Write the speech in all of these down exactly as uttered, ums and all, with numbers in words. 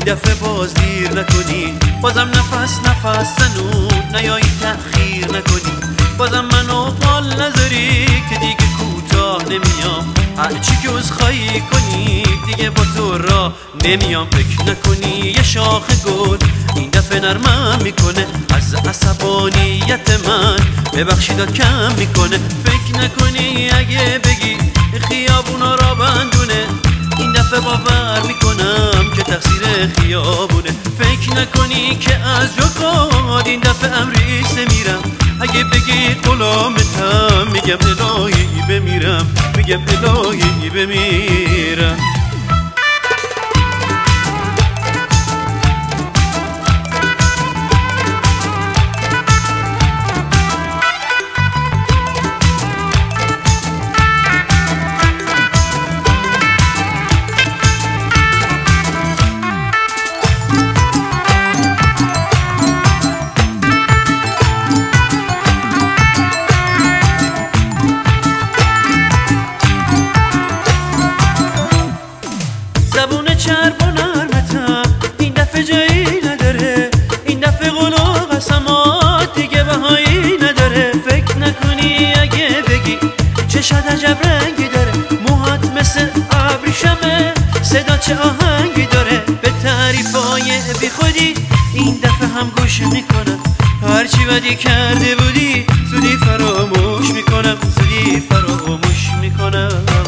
این دفعه باز دیر نکنی، بازم نفس نفس زنون نیایی تأخیر نکنی، بازم منو قال نذاری که دیگه کوتاه نمیام، هرچی که عذرخواهی کنی دیگه با تو را نمیام. فکر نکنی یه شاخ گل این دفعه نرمم میکنه از عصبانیت من، ببخشیدا کم میکنه. فکر نکنی اگه بگی خیابونا را بندونه این دفعه باور میکنم که تقصیر خیابونه. فکر نکنی که از جکاد این دفعه امریز نمیرم، اگه بگی غلامتم میگم الهی بمیرم، میگم الهی بمیرم. زبون چرب و نرمتم این دفعه جایی نداره، این دفعه قول و قسمات دیگه بهایی نداره. فکر نکنی اگه بگی چشات عجب رنگی داره، موهات مثل ابریشمه، صدا چه آهنگی داره. به تعریفای بی خودی این دفعه هم گوش میکنم، هرچی بدی کرده بودی زودی فراموش میکنم، زودی فراموش میکنم.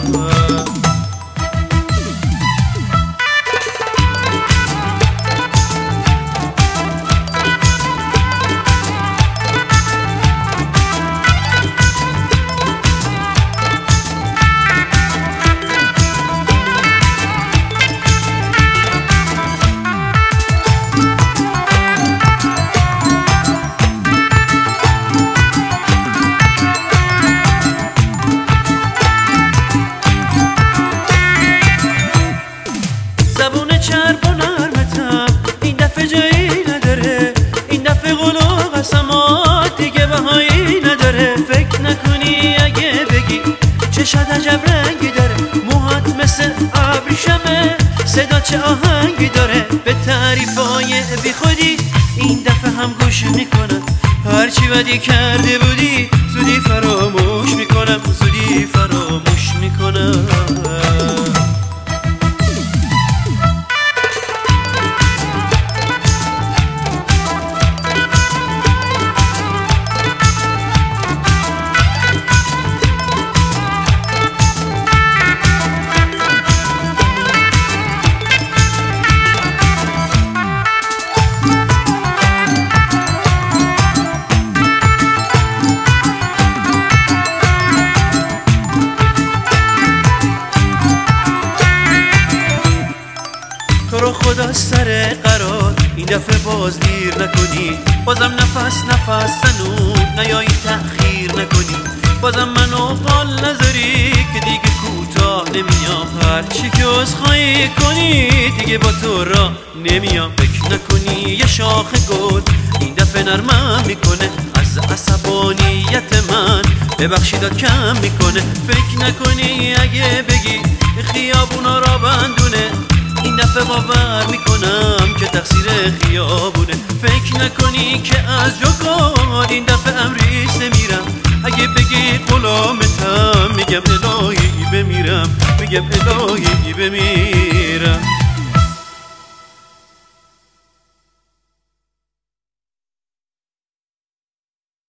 زبون چرب و نرمتم این دفعه جایی نداره، این دفعه قول و قسمات دیگه بهایی نداره. فکر نکنی اگه بگی چشات عجب رنگی داره، موهات مثل ابریشمه، صدا چه آهنگی داره. به تعریفای بی خودی این دفعه هم گوش میکنم، هرچی بدی کرده بودی زودی فراموش میکنم، زودی فراموش میکنم. تو رو خدا سر قرار این دفعه باز دیر نکنی، بازم نفس نفس زنون نیایی تأخیر نکنی، بازم منو قال نذاری که دیگه کوتاه نمیام، هرچی که عذرخواهی کنی دیگه با تو را نمیام. فکر نکنی یه شاخ گل این دفعه نرمم میکنه از عصبانیت من، ببخشیدا کم میکنه. فکر نکنی اگه بگی خیابونا را بندونه این دفعه باور میکنم که تقصیر خیابونه. فکر نکنی که از جکاد این دفعه امریز نمیرم، اگه بگی غلامتم میگم الهی بمیرم، میگم الهی بمیرم.